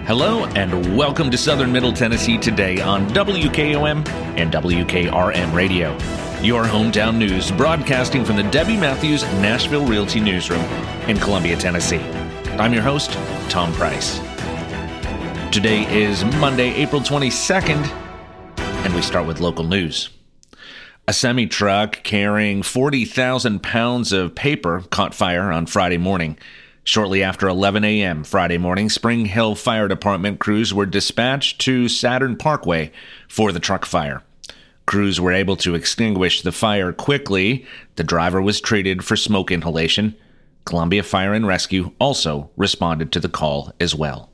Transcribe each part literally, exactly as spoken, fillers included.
Hello and welcome to Southern Middle Tennessee today on W K O M and W K R M Radio. Your hometown news broadcasting from the Debbie Matthews Nashville Realty Newsroom in Columbia, Tennessee. I'm your host, Tom Price. Today is Monday, April twenty-second, and we start with local news. A semi-truck carrying forty thousand pounds of paper caught fire on Friday morning. Shortly after eleven a.m. Friday morning, Spring Hill Fire Department crews were dispatched to Saturn Parkway for the truck fire. Crews were able to extinguish the fire quickly. The driver was treated for smoke inhalation. Columbia Fire and Rescue also responded to the call as well.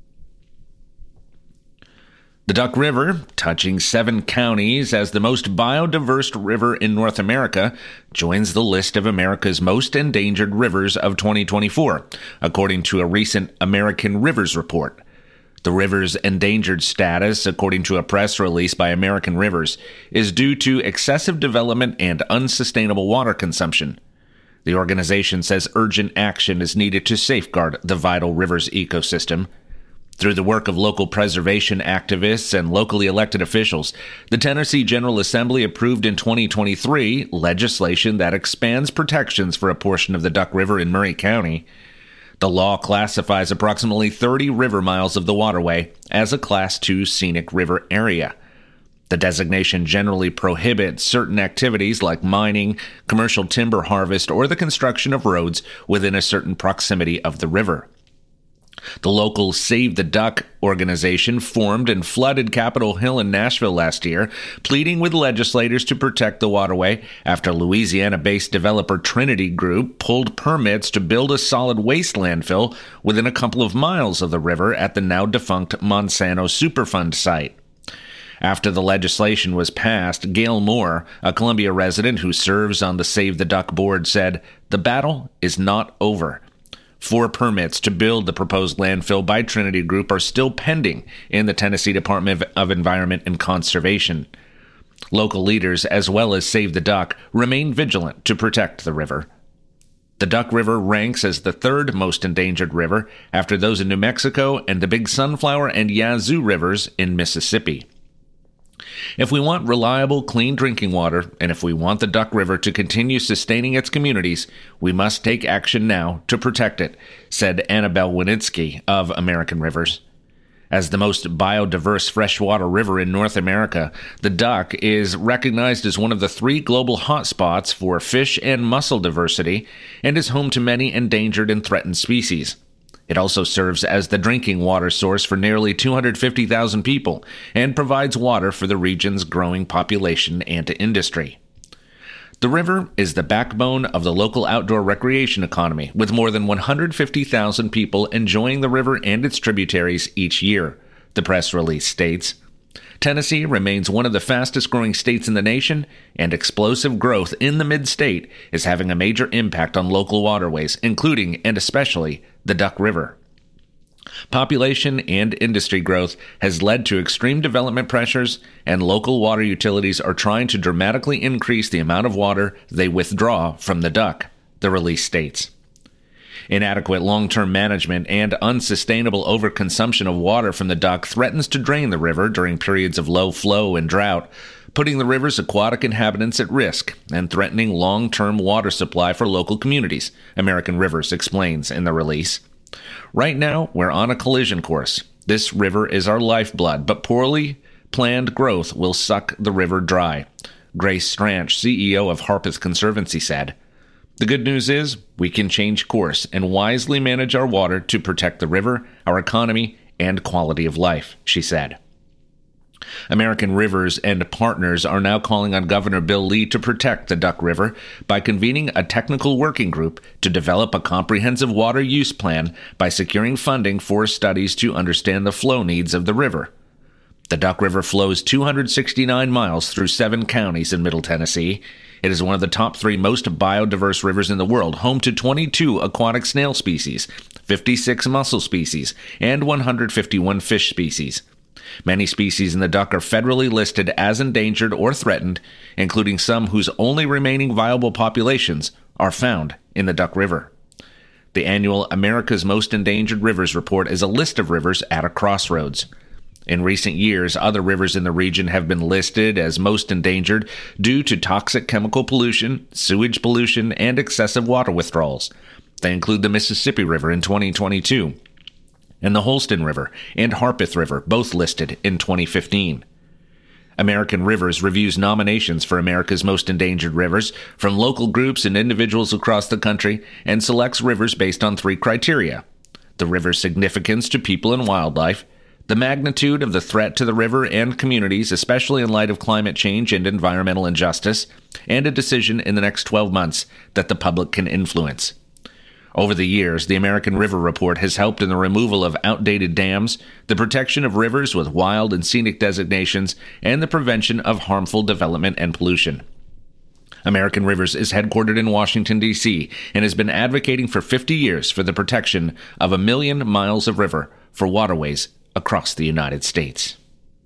The Duck River, touching seven counties as the most biodiverse river in North America, joins the list of America's most endangered rivers of twenty twenty-four, according to a recent American Rivers report. The river's endangered status, according to a press release by American Rivers, is due to excessive development and unsustainable water consumption. The organization says urgent action is needed to safeguard the vital river's ecosystem. Through the work of local preservation activists and locally elected officials, the Tennessee General Assembly approved in twenty twenty-three legislation that expands protections for a portion of the Duck River in Murray County. The law classifies approximately thirty river miles of the waterway as a Class two scenic river area. The designation generally prohibits certain activities like mining, commercial timber harvest, or the construction of roads within a certain proximity of the river. The local Save the Duck organization formed and flooded Capitol Hill in Nashville last year, pleading with legislators to protect the waterway after Louisiana-based developer Trinity Group pulled permits to build a solid waste landfill within a couple of miles of the river at the now-defunct Monsanto Superfund site. After the legislation was passed, Gail Moore, a Columbia resident who serves on the Save the Duck board, said, "The battle is not over." Four permits to build the proposed landfill by Trinity Group are still pending in the Tennessee Department of Environment and Conservation. Local leaders, as well as Save the Duck, remain vigilant to protect the river. The Duck River ranks as the third most endangered river after those in New Mexico and the Big Sunflower and Yazoo rivers in Mississippi. If we want reliable, clean drinking water, and if we want the Duck River to continue sustaining its communities, we must take action now to protect it, said Annabelle Winitsky of American Rivers. As the most biodiverse freshwater river in North America, the Duck is recognized as one of the three global hotspots for fish and mussel diversity and is home to many endangered and threatened species. It also serves as the drinking water source for nearly two hundred fifty thousand people and provides water for the region's growing population and industry. The river is the backbone of the local outdoor recreation economy, with more than one hundred fifty thousand people enjoying the river and its tributaries each year, the press release states. Tennessee remains one of the fastest-growing states in the nation, and explosive growth in the mid-state is having a major impact on local waterways, including and especially the Duck River. Population and industry growth has led to extreme development pressures, and local water utilities are trying to dramatically increase the amount of water they withdraw from the Duck, the release states. Inadequate long-term management and unsustainable overconsumption of water from the Duck threatens to drain the river during periods of low flow and drought, putting the river's aquatic inhabitants at risk and threatening long-term water supply for local communities, American Rivers explains in the release. Right now, we're on a collision course. This river is our lifeblood, but poorly planned growth will suck the river dry, Grace Stranch, C E O of Harpeth Conservancy, said. The good news is we can change course and wisely manage our water to protect the river, our economy, and quality of life, she said. American Rivers and partners are now calling on Governor Bill Lee to protect the Duck River by convening a technical working group to develop a comprehensive water use plan by securing funding for studies to understand the flow needs of the river. The Duck River flows two hundred sixty-nine miles through seven counties in Middle Tennessee. It is one of the top three most biodiverse rivers in the world, home to twenty-two aquatic snail species, fifty-six mussel species, and one hundred fifty-one fish species. Many species in the Duck are federally listed as endangered or threatened, including some whose only remaining viable populations are found in the Duck River. The annual America's Most Endangered Rivers report is a list of rivers at a crossroads. In recent years, other rivers in the region have been listed as most endangered due to toxic chemical pollution, sewage pollution, and excessive water withdrawals. They include the Mississippi River in twenty twenty-two, and the Holston River and Harpeth River, both listed in twenty fifteen. American Rivers reviews nominations for America's Most Endangered Rivers from local groups and individuals across the country and selects rivers based on three criteria: the river's significance to people and wildlife, the magnitude of the threat to the river and communities, especially in light of climate change and environmental injustice, and a decision in the next twelve months that the public can influence. Over the years, the American River Report has helped in the removal of outdated dams, the protection of rivers with wild and scenic designations, and the prevention of harmful development and pollution. American Rivers is headquartered in Washington, D C, and has been advocating for fifty years for the protection of a million miles of river for waterways across the United States.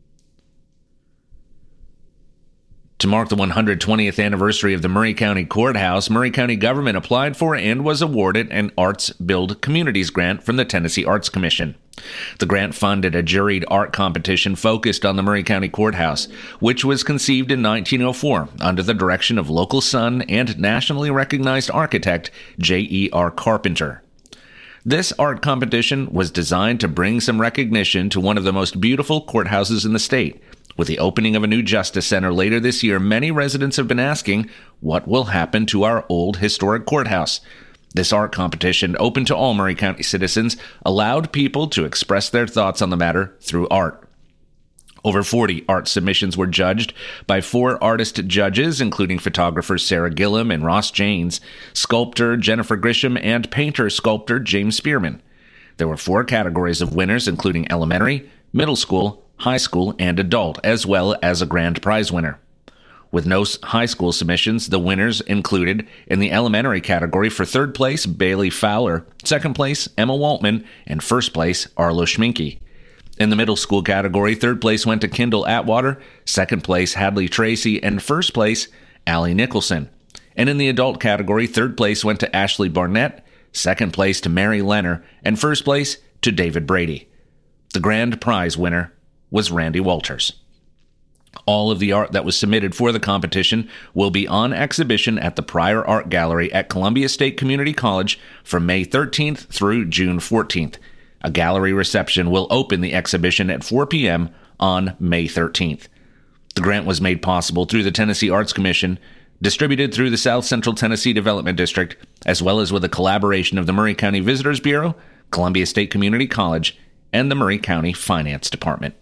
To mark the one hundred twentieth anniversary of the Maury County Courthouse, Maury County government applied for and was awarded an Arts Build Communities grant from the Tennessee Arts Commission. The grant funded a juried art competition focused on the Maury County Courthouse, which was conceived in nineteen oh four under the direction of local son and nationally recognized architect J E R Carpenter. This art competition was designed to bring some recognition to one of the most beautiful courthouses in the state. With the opening of a new Justice Center later this year, many residents have been asking, what will happen to our old historic courthouse? This art competition, open to all Maury County citizens, allowed people to express their thoughts on the matter through art. Over forty art submissions were judged by four artist judges, including photographers Sarah Gillum and Ross Janes, sculptor Jennifer Grisham, and painter-sculptor James Spearman. There were four categories of winners, including elementary, middle school, high school, and adult, as well as a grand prize winner. With no high school submissions, the winners included in the elementary category for third place, Bailey Fowler, second place, Emma Waltman, and first place, Arlo Schminke. In the middle school category, third place went to Kendall Atwater, second place, Hadley Tracy, and first place, Allie Nicholson. And in the adult category, third place went to Ashley Barnett, second place to Mary Lenner, and first place to David Brady. The grand prize winner was Randy Walters. All of the art that was submitted for the competition will be on exhibition at the Pryor Art Gallery at Columbia State Community College from May thirteenth through June fourteenth. A gallery reception will open the exhibition at four p.m. on May thirteenth. The grant was made possible through the Tennessee Arts Commission, distributed through the South Central Tennessee Development District, as well as with a collaboration of the Maury County Visitors Bureau, Columbia State Community College, and the Maury County Finance Department.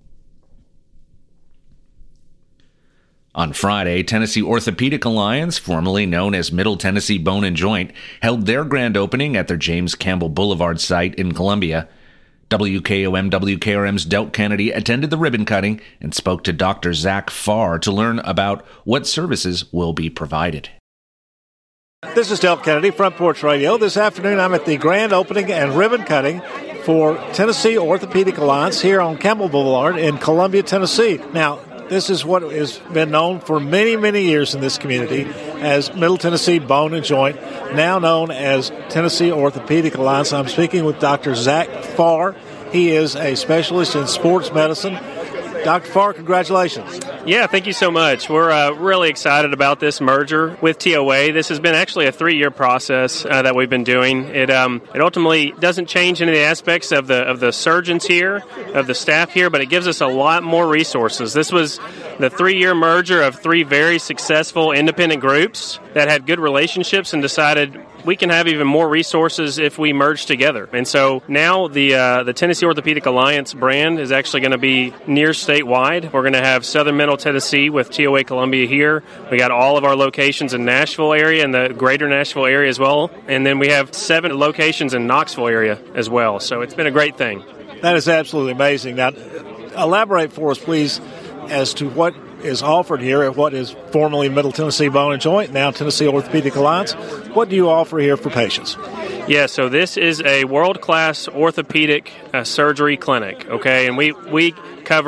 On Friday, Tennessee Orthopedic Alliance, formerly known as Middle Tennessee Bone and Joint, held their grand opening at their James Campbell Boulevard site in Columbia. W K O M W K R M's Delk Kennedy attended the ribbon cutting and spoke to Doctor Zach Farr to learn about what services will be provided. This is Delk Kennedy, Front Porch Radio. This afternoon I'm at the grand opening and ribbon cutting for Tennessee Orthopedic Alliance here on Campbell Boulevard in Columbia, Tennessee. Now, this is what has been known for many, many years in this community as Middle Tennessee Bone and Joint, now known as Tennessee Orthopedic Alliance. I'm speaking with Doctor Zach Farr. He is a specialist in sports medicine. Doctor Farr, congratulations. Yeah, thank you so much. We're uh, really excited about this merger with T O A. This has been actually a three-year process uh, that we've been doing. It um, it ultimately doesn't change any of the aspects of the of the surgeons here, of the staff here, but it gives us a lot more resources. This was the three-year merger of three very successful independent groups that had good relationships and decided we can have even more resources if we merge together. And so now the uh, the Tennessee Orthopedic Alliance brand is actually going to be near statewide. We're going to have Southern Middle Tennessee with T O A Columbia here. We got all of our locations in Nashville area and the greater Nashville area as well. And then we have seven locations in Knoxville area as well. So it's been a great thing. That is absolutely amazing. Now, elaborate for us, please, as to what is offered here at what is formerly Middle Tennessee Bone and Joint, now Tennessee Orthopedic Alliance. What do you offer here for patients? Yeah, so this is a world-class orthopedic uh, surgery clinic, okay? And we, we cover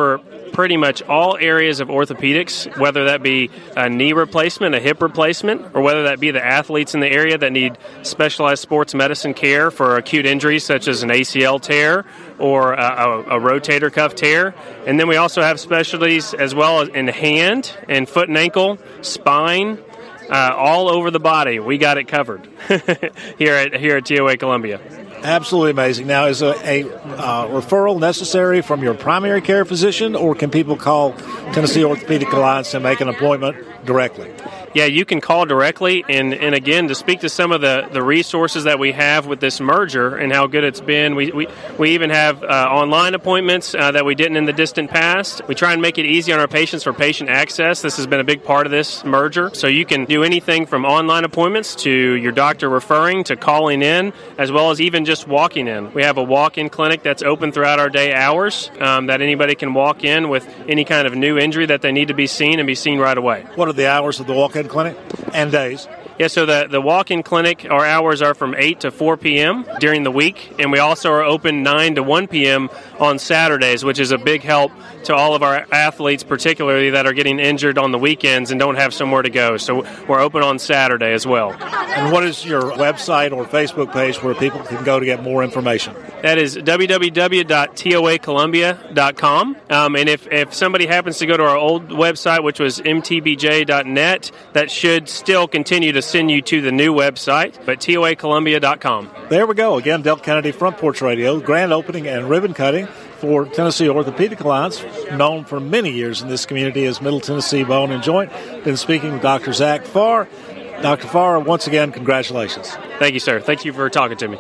pretty much all areas of orthopedics, whether that be a knee replacement, a hip replacement, or whether that be the athletes in the area that need specialized sports medicine care for acute injuries such as an A C L tear or a, a, a rotator cuff tear. And then we also have specialties as well as in hand and foot and ankle, spine, uh, all over the body. We got it covered here at here at T O A Columbia. Absolutely amazing. Now, is a, a uh, referral necessary from your primary care physician, or can people call Tennessee Orthopedic Alliance and make an appointment directly? Yeah, you can call directly, and, and again, to speak to some of the, the resources that we have with this merger and how good it's been, we we, we even have uh, online appointments uh, that we didn't in the distant past. We try and make it easy on our patients for patient access. This has been a big part of this merger. So you can do anything from online appointments to your doctor referring to calling in, as well as even just walking in. We have a walk-in clinic that's open throughout our day hours um, that anybody can walk in with any kind of new injury that they need to be seen and be seen right away. What are the hours of the walk-in clinic and days? Yeah, so the, the walk-in clinic, our hours are from eight to four p.m. during the week, and we also are open nine to one p.m. on Saturdays, which is a big help to all of our athletes, particularly that are getting injured on the weekends and don't have somewhere to go. So we're open on Saturday as well. And what is your website or Facebook page where people can go to get more information? That is w w w dot t o a columbia dot com. Um, and if, if somebody happens to go to our old website, which was m t b j dot net, that should still continue to send you to the new website, but t o a columbia dot com. There we go. Again, Del Kennedy, Front Porch Radio, grand opening and ribbon cutting for Tennessee Orthopedic Alliance, known for many years in this community as Middle Tennessee Bone and Joint. Been speaking with Doctor Zach Farr. Doctor Farr, once again, congratulations. Thank you, sir. Thank you for talking to me.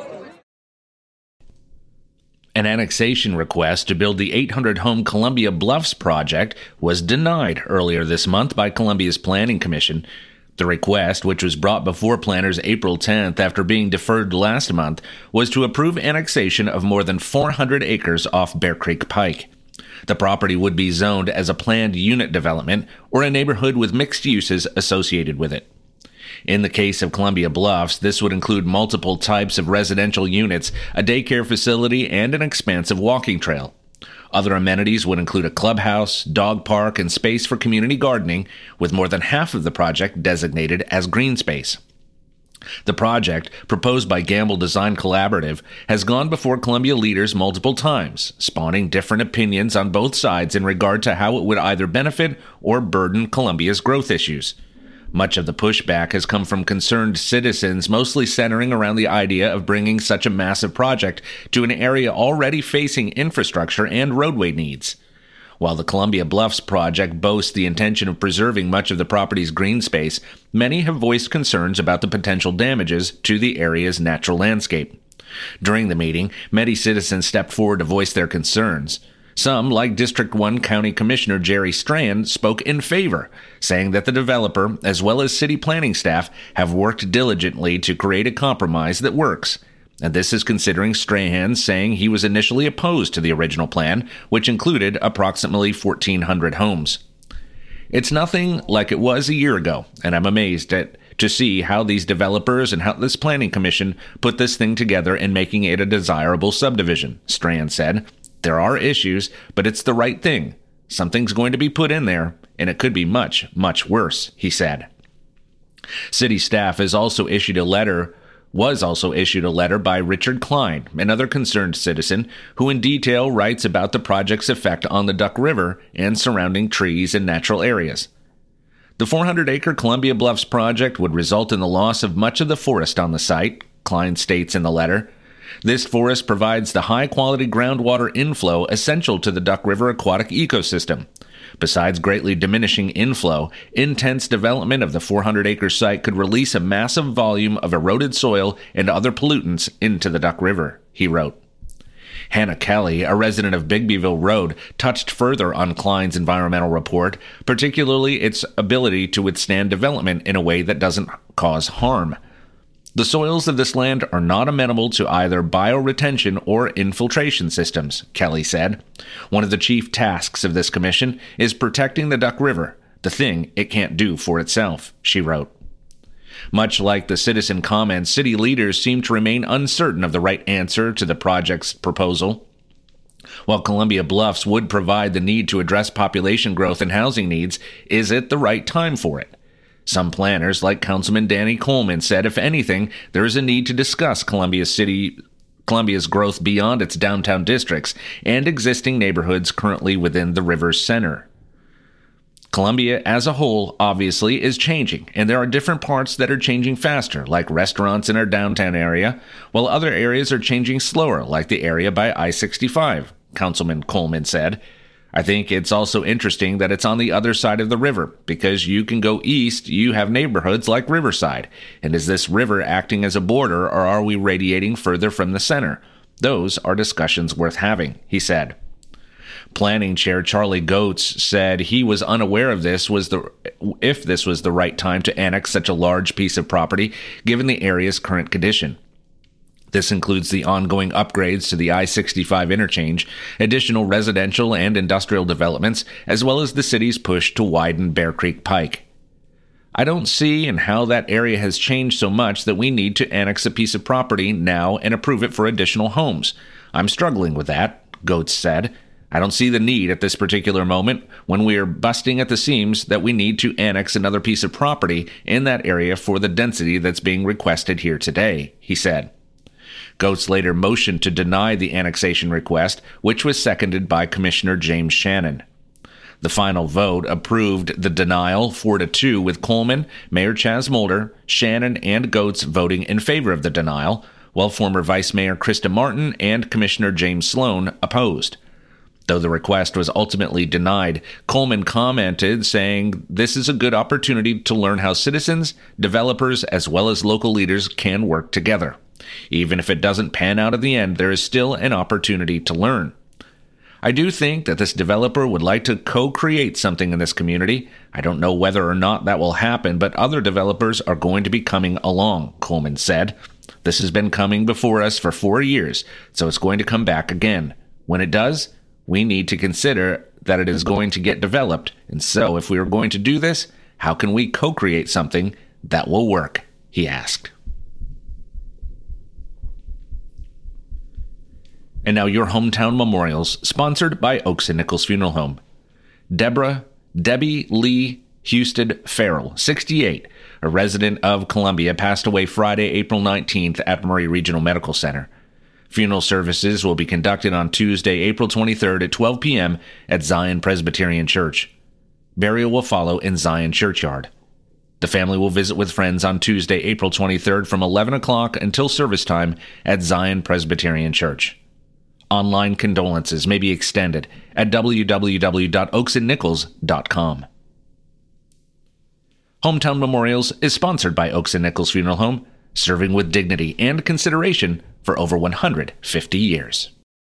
An annexation request to build the eight hundred home Columbia Bluffs project was denied earlier this month by Columbia's Planning Commission. The request, which was brought before planners April tenth after being deferred last month, was to approve annexation of more than four hundred acres off Bear Creek Pike. The property would be zoned as a planned unit development or a neighborhood with mixed uses associated with it. In the case of Columbia Bluffs, this would include multiple types of residential units, a daycare facility, and an expansive walking trail. Other amenities would include a clubhouse, dog park, and space for community gardening, with more than half of the project designated as green space. The project, proposed by Gamble Design Collaborative, has gone before Columbia leaders multiple times, spawning different opinions on both sides in regard to how it would either benefit or burden Columbia's growth issues. Much of the pushback has come from concerned citizens, mostly centering around the idea of bringing such a massive project to an area already facing infrastructure and roadway needs. While the Columbia Bluffs project boasts the intention of preserving much of the property's green space, many have voiced concerns about the potential damages to the area's natural landscape. During the meeting, many citizens stepped forward to voice their concerns. Some, like District one County Commissioner Jerry Strand, spoke in favor, saying that the developer, as well as city planning staff, have worked diligently to create a compromise that works. And this is considering Strahan saying he was initially opposed to the original plan, which included approximately fourteen hundred homes. It's nothing like it was a year ago, and I'm amazed at to see how these developers and how this planning commission put this thing together in making it a desirable subdivision, Strand said. There are issues, but it's the right thing. Something's going to be put in there, and it could be much, much worse, he said. City staff has also issued a letter, was also issued a letter by Richard Klein, another concerned citizen, who in detail writes about the project's effect on the Duck River and surrounding trees and natural areas. The four hundred acre Columbia Bluffs project would result in the loss of much of the forest on the site, Klein states in the letter. This forest provides the high-quality groundwater inflow essential to the Duck River aquatic ecosystem. Besides greatly diminishing inflow, intense development of the four hundred acre site could release a massive volume of eroded soil and other pollutants into the Duck River, he wrote. Hannah Kelly, a resident of Bigbyville Road, touched further on Klein's environmental report, particularly its ability to withstand development in a way that doesn't cause harm. The soils of this land are not amenable to either bioretention or infiltration systems, Kelly said. One of the chief tasks of this commission is protecting the Duck River, the thing it can't do for itself, she wrote. Much like the citizen comments, city leaders seem to remain uncertain of the right answer to the project's proposal. While Columbia Bluffs would provide the need to address population growth and housing needs, is it the right time for it? Some planners, like Councilman Danny Coleman, said if anything, there is a need to discuss Columbia City, Columbia's growth beyond its downtown districts and existing neighborhoods currently within the river's center. Columbia as a whole, obviously, is changing, and there are different parts that are changing faster, like restaurants in our downtown area, while other areas are changing slower, like the area by I sixty-five, Councilman Coleman said. I think it's also interesting that it's on the other side of the river, because you can go east, you have neighborhoods like Riverside, and is this river acting as a border, or are we radiating further from the center? Those are discussions worth having, he said. Planning Chair Charlie Goetz said he was unaware of this was the if this was the right time to annex such a large piece of property given the area's current condition. This includes the ongoing upgrades to the I sixty-five interchange, additional residential and industrial developments, as well as the city's push to widen Bear Creek Pike. I don't see in how that area has changed so much that we need to annex a piece of property now and approve it for additional homes. I'm struggling with that, Goetz said. I don't see the need at this particular moment when we are busting at the seams that we need to annex another piece of property in that area for the density that's being requested here today, he said. Goetz later motioned to deny the annexation request, which was seconded by Commissioner James Shannon. The final vote approved the denial four to two, with Coleman, Mayor Chaz Mulder, Shannon, and Goetz voting in favor of the denial, while former Vice Mayor Krista Martin and Commissioner James Sloan opposed. Though the request was ultimately denied, Coleman commented, saying, "This is a good opportunity to learn how citizens, developers, as well as local leaders can work together. Even if it doesn't pan out at the end, there is still an opportunity to learn. I do think that this developer would like to co-create something in this community. I don't know whether or not that will happen, but other developers are going to be coming along," Coleman said. "This has been coming before us for four years, so it's going to come back again. When it does, we need to consider that it is going to get developed, and so if we are going to do this, how can we co-create something that will work?" he asked. And now your hometown memorials, sponsored by Oaks and Nichols Funeral Home. Deborah Debbie Lee Houston Farrell, sixty-eight, a resident of Columbia, passed away Friday, April nineteenth at Murray Regional Medical Center. Funeral services will be conducted on Tuesday, April twenty-third at twelve p.m. at Zion Presbyterian Church. Burial will follow in Zion Churchyard. The family will visit with friends on Tuesday, April twenty-third from eleven o'clock until service time at Zion Presbyterian Church. Online condolences may be extended at w w w dot oaks and nichols dot com. Hometown Memorials is sponsored by Oaks and Nichols Funeral Home, serving with dignity and consideration for over one hundred fifty years.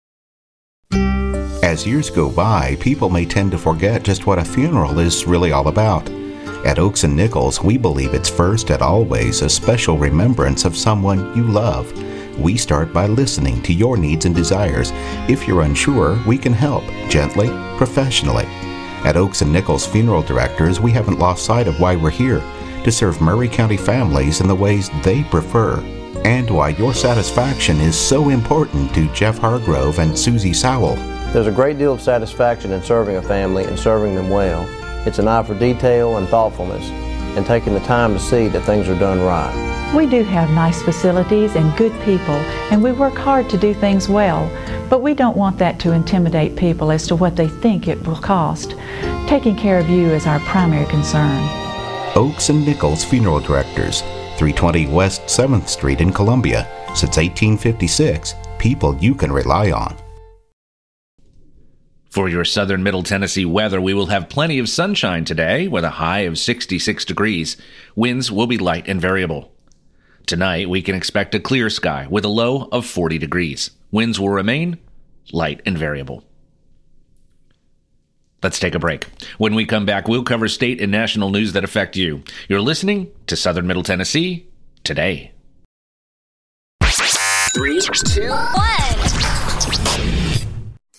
As years go by, people may tend to forget just what a funeral is really all about. At Oaks and Nichols, we believe it's first and always a special remembrance of someone you love. We start by listening to your needs and desires. If you're unsure, we can help, gently, professionally. At Oaks and Nichols Funeral Directors, we haven't lost sight of why we're here, to serve Murray County families in the ways they prefer, and why your satisfaction is so important to Jeff Hargrove and Susie Sowell. There's a great deal of satisfaction in serving a family and serving them well. It's an eye for detail and thoughtfulness, and taking the time to see that things are done right. We do have nice facilities and good people, and we work hard to do things well, but we don't want that to intimidate people as to what they think it will cost. Taking care of you is our primary concern. Oaks and Nichols Funeral Directors, three twenty West seventh Street in Columbia. Since eighteen fifty-six, people you can rely on. For your southern Middle Tennessee weather, we will have plenty of sunshine today with a high of sixty-six degrees. Winds will be light and variable. Tonight, we can expect a clear sky with a low of forty degrees. Winds will remain light and variable. Let's take a break. When we come back, we'll cover state and national news that affect you. You're listening to Southern Middle Tennessee Today. Three, two, one.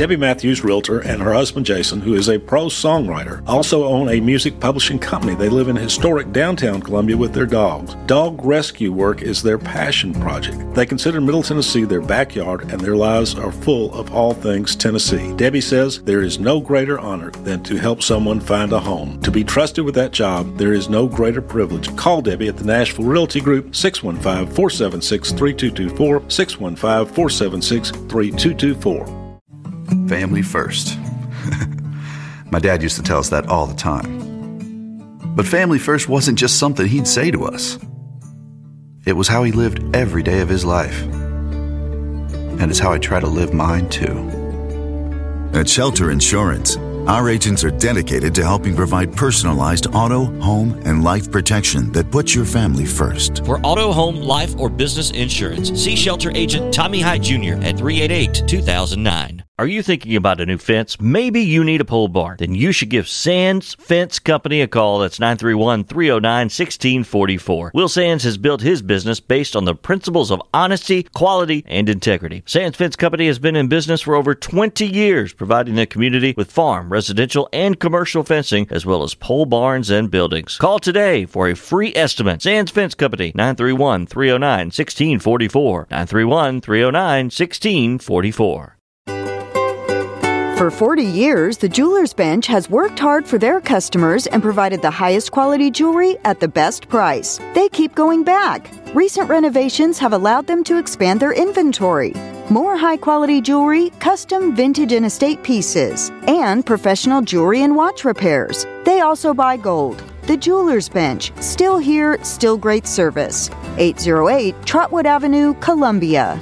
Debbie Matthews, realtor, and her husband Jason, who is a prose songwriter, also own a music publishing company. They live in historic downtown Columbia with their dogs. Dog rescue work is their passion project. They consider Middle Tennessee their backyard, and their lives are full of all things Tennessee. Debbie says there is no greater honor than to help someone find a home. To be trusted with that job, there is no greater privilege. Call Debbie at the Nashville Realty Group, six one five, four seven six, three two two four, six one five, four seven six, three two two four. Family first. My dad used to tell us that all the time. But family first wasn't just something he'd say to us. It was how he lived every day of his life. And it's how I try to live mine too. At Shelter Insurance, our agents are dedicated to helping provide personalized auto, home, and life protection that puts your family first. For auto, home, life, or business insurance, see Shelter Agent Tommy Hyde Junior at three eight eight, two thousand nine. Are you thinking about a new fence? Maybe you need a pole barn. Then you should give Sands Fence Company a call. That's nine three one, three oh nine, one six four four. Will Sands has built his business based on the principles of honesty, quality, and integrity. Sands Fence Company has been in business for over twenty years, providing the community with farm, residential, and commercial fencing, as well as pole barns and buildings. Call today for a free estimate. Sands Fence Company, nine three one, three oh nine, one six four four. nine three one, three oh nine, one six four four. For forty years, the Jewelers Bench has worked hard for their customers and provided the highest quality jewelry at the best price. They keep going back. Recent renovations have allowed them to expand their inventory. More high-quality jewelry, custom vintage and estate pieces, and professional jewelry and watch repairs. They also buy gold. The Jewelers Bench, still here, still great service. eight oh eight Trotwood Avenue, Columbia.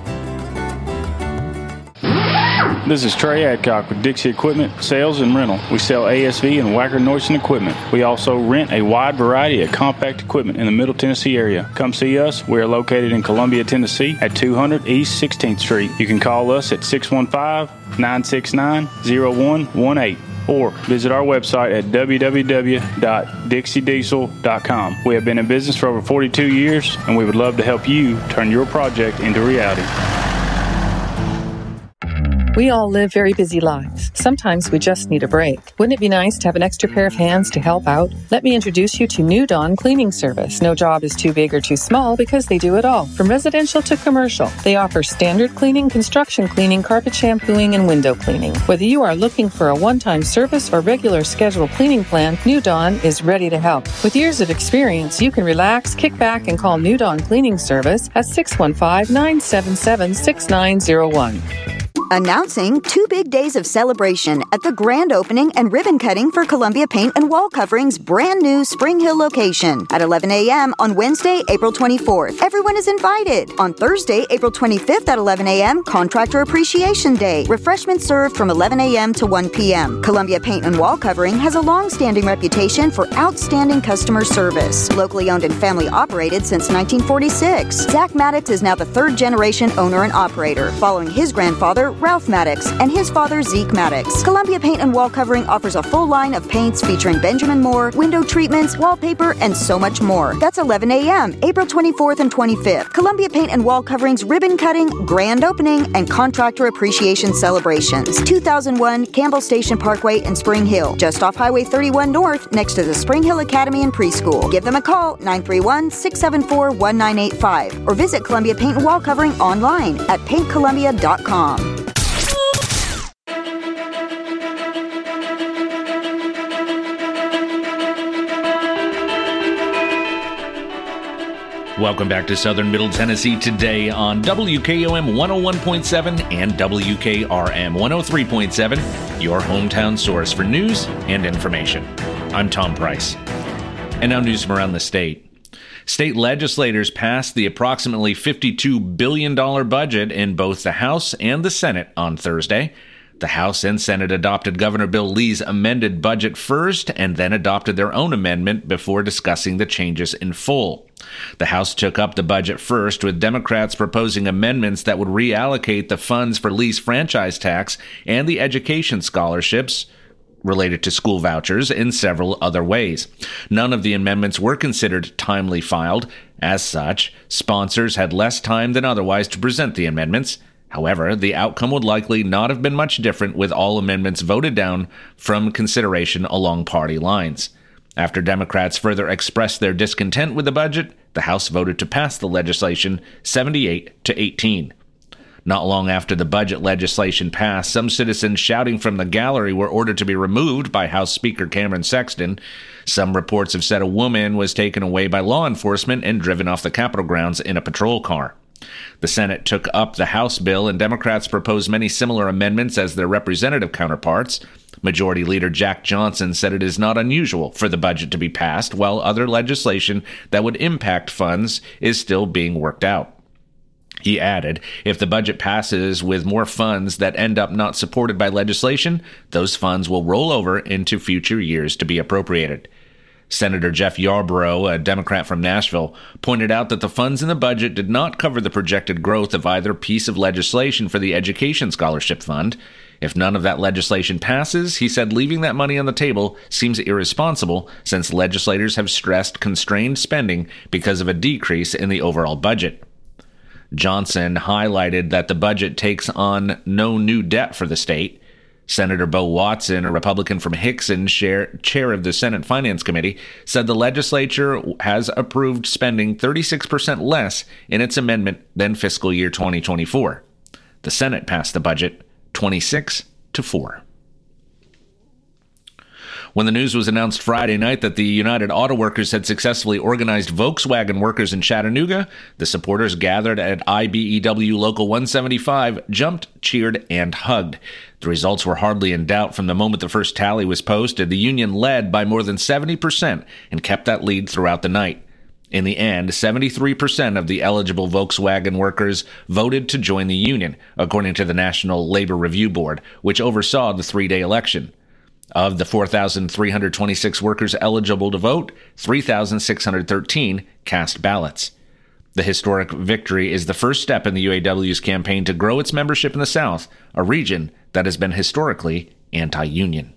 This is Trey Adcock with Dixie Equipment Sales and Rental. We sell A S V and Wacker Neuson equipment. We also rent a wide variety of compact equipment in the Middle Tennessee area. Come see us. We are located in Columbia, Tennessee at two hundred East sixteenth Street. You can call us at six one five, nine six nine, zero one one eight or visit our website at w w w dot dixie diesel dot com. We have been in business for over forty-two years, and we would love to help you turn your project into reality. We all live very busy lives. Sometimes we just need a break. Wouldn't it be nice to have an extra pair of hands to help out? Let me introduce you to New Dawn Cleaning Service. No job is too big or too small because they do it all, from residential to commercial. They offer standard cleaning, construction cleaning, carpet shampooing, and window cleaning. Whether you are looking for a one-time service or regular scheduled cleaning plan, New Dawn is ready to help. With years of experience, you can relax, kick back, and call New Dawn Cleaning Service at six one five, nine seven seven, six nine zero one. Announcing two big days of celebration at the grand opening and ribbon cutting for Columbia Paint and Wall Covering's brand new Spring Hill location at eleven a.m. on Wednesday, April twenty-fourth. Everyone is invited. On Thursday, April twenty-fifth at eleven a.m., Contractor Appreciation Day. Refreshments served from eleven a.m. to one p.m. Columbia Paint and Wall Covering has a long-standing reputation for outstanding customer service. Locally owned and family operated since nineteen forty-six. Zach Maddox is now the third-generation owner and operator, following his grandfather, Ralph Maddox, and his father, Zeke Maddox. Columbia Paint and Wall Covering offers a full line of paints featuring Benjamin Moore, window treatments, wallpaper, and so much more. That's eleven a.m., April twenty-fourth and twenty-fifth. Columbia Paint and Wall Covering's ribbon cutting, grand opening, and contractor appreciation celebrations. two thousand one Campbell Station Parkway in Spring Hill, just off Highway thirty-one North, next to the Spring Hill Academy and Preschool. Give them a call, nine three one, six seven four, one nine eight five, or visit Columbia Paint and Wall Covering online at paint columbia dot com. Welcome back to Southern Middle Tennessee today on W K O M one oh one point seven and W K R M one oh three point seven, your hometown source for news and information. I'm Tom Price. And now news from around the state. State legislators passed the approximately fifty-two billion dollars budget in both the House and the Senate on Thursday. The House and Senate adopted Governor Bill Lee's amended budget first and then adopted their own amendment before discussing the changes in full. The House took up the budget first, with Democrats proposing amendments that would reallocate the funds for Lee's franchise tax and the education scholarships related to school vouchers in several other ways. None of the amendments were considered timely filed. As such, sponsors had less time than otherwise to present the amendments. However, the outcome would likely not have been much different with all amendments voted down from consideration along party lines. After Democrats further expressed their discontent with the budget, the House voted to pass the legislation seventy-eight to eighteen. Not long after the budget legislation passed, some citizens shouting from the gallery were ordered to be removed by House Speaker Cameron Sexton. Some reports have said a woman was taken away by law enforcement and driven off the Capitol grounds in a patrol car. The Senate took up the House bill, and Democrats proposed many similar amendments as their representative counterparts. Majority Leader Jack Johnson said it is not unusual for the budget to be passed, while other legislation that would impact funds is still being worked out. He added, if the budget passes with more funds that end up not supported by legislation, those funds will roll over into future years to be appropriated. Senator Jeff Yarborough, a Democrat from Nashville, pointed out that the funds in the budget did not cover the projected growth of either piece of legislation for the Education Scholarship Fund. If none of that legislation passes, he said leaving that money on the table seems irresponsible since legislators have stressed constrained spending because of a decrease in the overall budget. Johnson highlighted that the budget takes on no new debt for the state. Senator Bo Watson, a Republican from Hickson, chair, chair of the Senate Finance Committee, said the legislature has approved spending thirty-six percent less in its amendment than fiscal year twenty twenty-four. The Senate passed the budget twenty-six to four. When the news was announced Friday night that the United Auto Workers had successfully organized Volkswagen workers in Chattanooga, the supporters gathered at I B E W Local one seventy-five jumped, cheered, and hugged. The results were hardly in doubt from the moment the first tally was posted. The union led by more than seventy percent and kept that lead throughout the night. In the end, seventy-three percent of the eligible Volkswagen workers voted to join the union, according to the National Labor Review Board, which oversaw the three-day election. Of the four thousand three hundred twenty-six workers eligible to vote, three thousand six hundred thirteen cast ballots. The historic victory is the first step in the U A W's campaign to grow its membership in the South, a region that has been historically anti-union.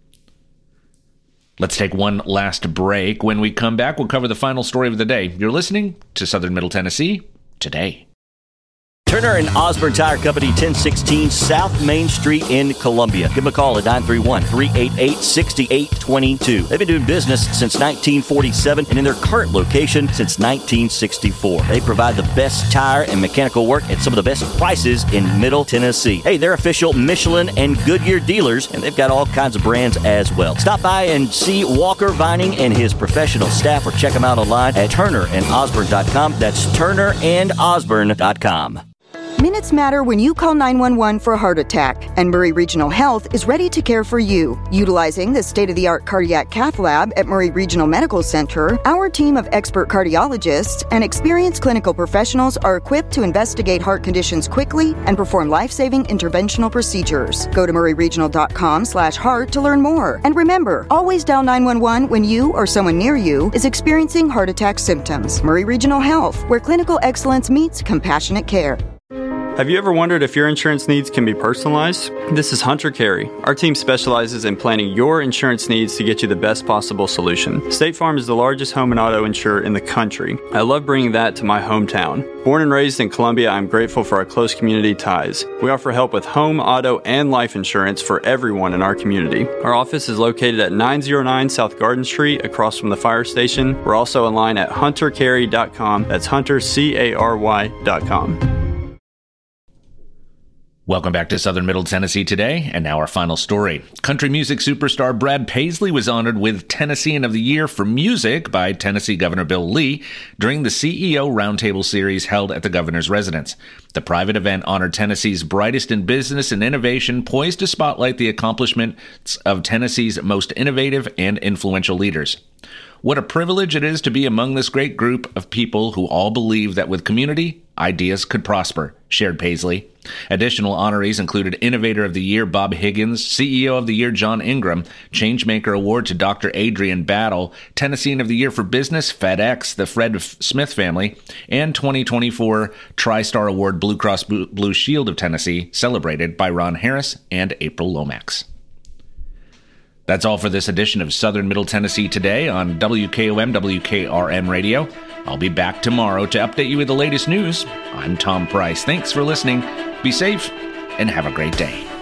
Let's take one last break. When we come back, we'll cover the final story of the day. You're listening to Southern Middle Tennessee Today. Turner and Osborne Tire Company, ten sixteen South Main Street in Columbia. Give them a call at nine three one, three eight eight, six eight two two. They've been doing business since nineteen forty-seven and in their current location since nineteen sixty-four. They provide the best tire and mechanical work at some of the best prices in Middle Tennessee. Hey, they're official Michelin and Goodyear dealers, and they've got all kinds of brands as well. Stop by and see Walker Vining and his professional staff, or check them out online at turner and osborne dot com. That's turner and osborne dot com. Minutes matter when you call nine one one for a heart attack, and Murray Regional Health is ready to care for you. Utilizing the state-of-the-art cardiac cath lab at Murray Regional Medical Center, our team of expert cardiologists and experienced clinical professionals are equipped to investigate heart conditions quickly and perform life-saving interventional procedures. Go to murray regional dot com slash heart to learn more. And remember, always dial nine one one when you or someone near you is experiencing heart attack symptoms. Murray Regional Health, where clinical excellence meets compassionate care. Have you ever wondered if your insurance needs can be personalized? This is Hunter Carey. Our team specializes in planning your insurance needs to get you the best possible solution. State Farm is the largest home and auto insurer in the country. I love bringing that to my hometown. Born and raised in Columbia, I'm grateful for our close community ties. We offer help with home, auto, and life insurance for everyone in our community. Our office is located at nine oh nine South Garden Street, across from the fire station. We're also online at hunter carey dot com. That's hunter, C A R Y dot com. Welcome back to Southern Middle Tennessee Today, and now our final story. Country music superstar Brad Paisley was honored with Tennessean of the Year for Music by Tennessee Governor Bill Lee during the C E O Roundtable Series held at the governor's residence. The private event honored Tennessee's brightest in business and innovation, poised to spotlight the accomplishments of Tennessee's most innovative and influential leaders. What a privilege it is to be among this great group of people who all believe that with community, ideas could prosper, shared Paisley. Additional honorees included Innovator of the Year Bob Higgins, C E O of the Year John Ingram, Changemaker Award to Doctor Adrian Battle, Tennessean of the Year for Business FedEx, the Fred Smith family, and twenty twenty-four TriStar Award Blue Cross Blue Shield of Tennessee, celebrated by Ron Harris and April Lomax. That's all for this edition of Southern Middle Tennessee Today on W K O M W K R M Radio. I'll be back tomorrow to update you with the latest news. I'm Tom Price. Thanks for listening. Be safe and have a great day.